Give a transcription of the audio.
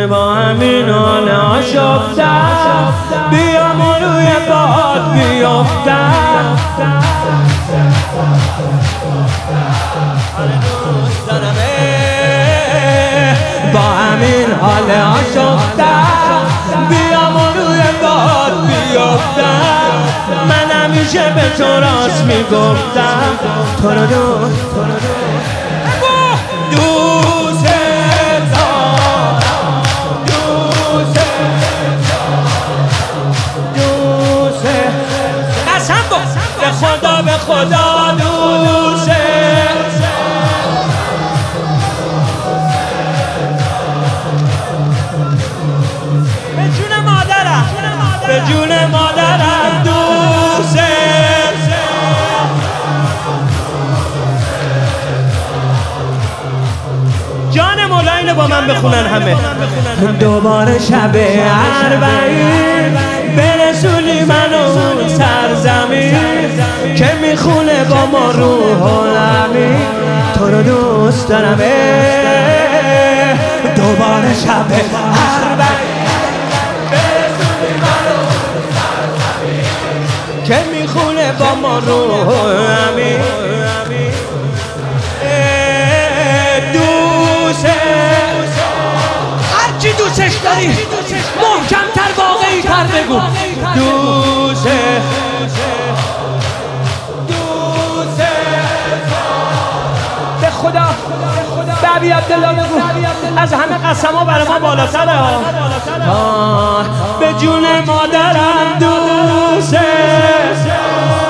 با همین حال آشفتم بیام و روی باد بیفتم با همین حال آشفتم بیام و روی باد بیفتم من همیشه به تو راست میگفتم تو رو دوست به خدا دوسته به جون مادرم دوسته جان مولا اینو با من بخونن همه دوباره شب اربعین برسونی منو سرزمین که میخونه با ما روح الامین تو رو دوست دارم دوباره شب اربعین برسونی منو سرزمین که میخونه با ما روح الامین هرچی دوستش داری محکم‌تر واقعی‌تر بگو دوسته به خدا به ابی عبدالله بگو از همه قسم‌ها برای ما بالاتره به جون مادرم دوسته